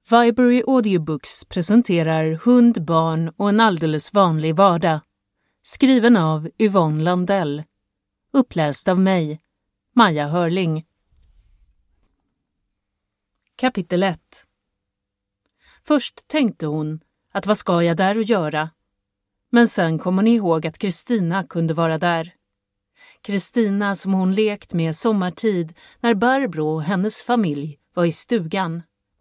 Viberry Audiobooks presenterar Hund, barn och en alldeles vanlig vardag. Skriven av Yvonne Landell. Uppläst av mig, Maja Hörling. Kapitel 1. Först tänkte hon att vad ska jag där att göra? Men sen kom hon ihåg att Kristina kunde vara där. Kristina som hon lekt med sommartid när Barbro och hennes familj var i stugan.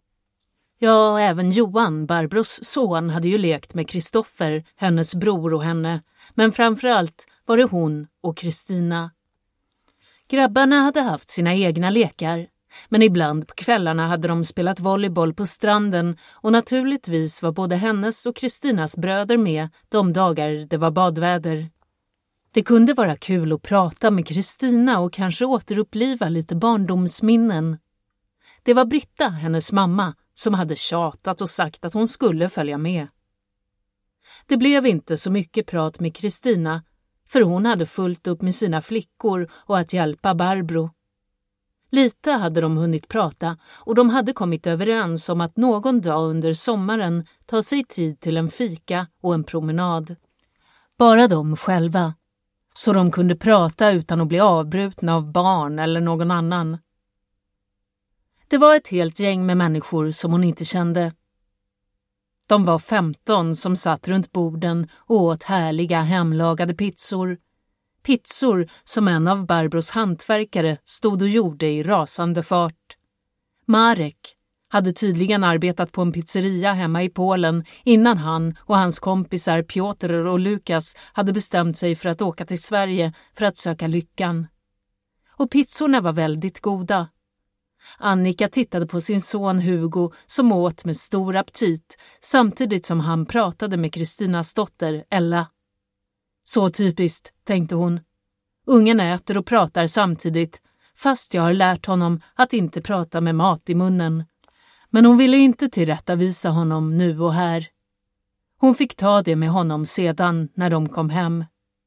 Ja, även Johan, Barbros son, hade ju lekt med Kristoffer, hennes bror och henne. Men framförallt var det hon och Kristina. Grabbarna hade haft sina egna lekar. Men ibland på kvällarna hade de spelat volleyboll på stranden och naturligtvis var både hennes och Kristinas bröder med de dagar det var badväder. Det kunde vara kul att prata med Kristina och kanske återuppliva lite barndomsminnen. Det var Britta, hennes mamma, som hade tjatat och sagt att hon skulle följa med. Det blev inte så mycket prat med Kristina, för hon hade fullt upp med sina flickor och att hjälpa Barbro. Lite hade de hunnit prata och de hade kommit överens om att någon dag under sommaren ta sig tid till en fika och en promenad. Bara de själva, så de kunde prata utan att bli avbrutna av barn eller någon annan. Det var ett helt gäng med människor som hon inte kände. De var 15 som satt runt borden och åt härliga hemlagade pizzor. Pizzor som en av Barbros hantverkare stod och gjorde i rasande fart. Marek hade tydligen arbetat på en pizzeria hemma i Polen innan han och hans kompisar Piotr och Lukas hade bestämt sig för att åka till Sverige för att söka lyckan. Och pizzorna var väldigt goda. Annika tittade på sin son Hugo som åt med stor aptit samtidigt som han pratade med Kristinas dotter Ella. Så typiskt, tänkte hon. Ungen äter och pratar samtidigt, fast jag har lärt honom att inte prata med mat i munnen. Men hon ville inte tillrättavisa honom nu och här. Hon fick ta det med honom sedan när de kom hem.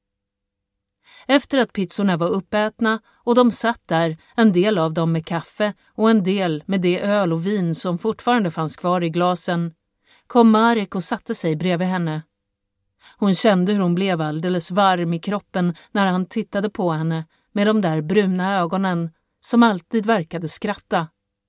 Efter att pizzorna var uppätna och de satt där, en del av dem med kaffe och en del med det öl och vin som fortfarande fanns kvar i glasen, kom Marek och satte sig bredvid henne. Hon kände hur hon blev alldeles varm i kroppen när han tittade på henne med de där bruna ögonen som alltid verkade skratta.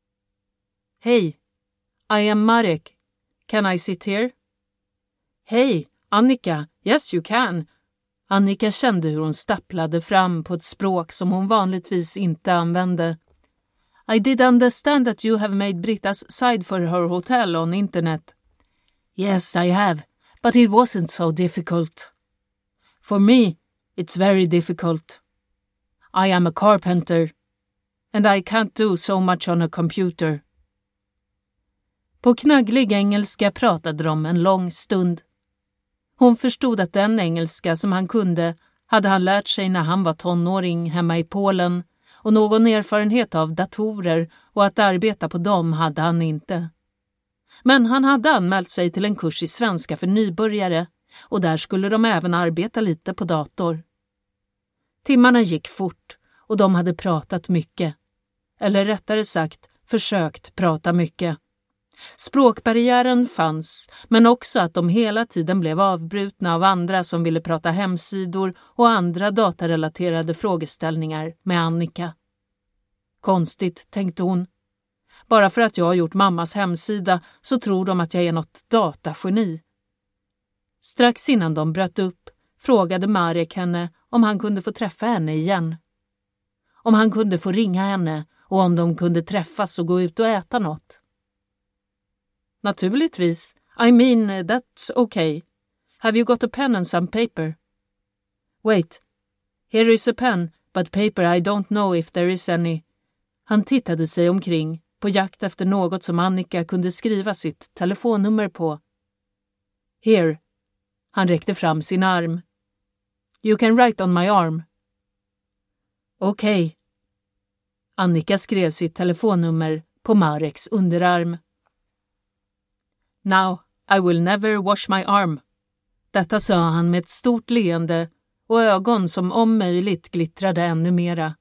Hej, I am Marek. Can I sit here? Hej, Annika. Yes, you can. Annika kände hur hon stapplade fram på ett språk som hon vanligtvis inte använde. I did understand that you have made Britta's side for her hotel on internet. Yes, I have. But it wasn't so difficult. For me, it's very difficult. I am a carpenter, and I can't do so much on a computer. På knagglig engelska pratade de en lång stund. Hon förstod att den engelska som han kunde hade han lärt sig när han var tonåring hemma i Polen och någon erfarenhet av datorer och att arbeta på dem hade han inte. Men han hade anmält sig till en kurs i svenska för nybörjare och där skulle de även arbeta lite på dator. Timmarna gick fort och de hade pratat mycket. Eller rättare sagt, försökt prata mycket. Språkbarriären fanns, men också att de hela tiden blev avbrutna av andra som ville prata hemsidor och andra datarelaterade frågeställningar med Annika. Konstigt, tänkte hon. Bara för att jag har gjort mammas hemsida så tror de att jag är något datageni. Strax innan de bröt upp frågade Marek henne om han kunde få träffa henne igen. Om han kunde få ringa henne och om de kunde träffas och gå ut och äta något. Naturligtvis. I mean, that's okay. Have you got a pen and some paper? Wait. Here is a pen, but paper I don't know if there is any. Han tittade sig omkring på jakt efter något som Annika kunde skriva sitt telefonnummer på. Here. Han räckte fram sin arm. You can write on my arm. Okay. Annika skrev sitt telefonnummer på Mareks underarm. Now, I will never wash my arm. Detta sa han med ett stort leende och ögon som om möjligt glittrade ännu mera.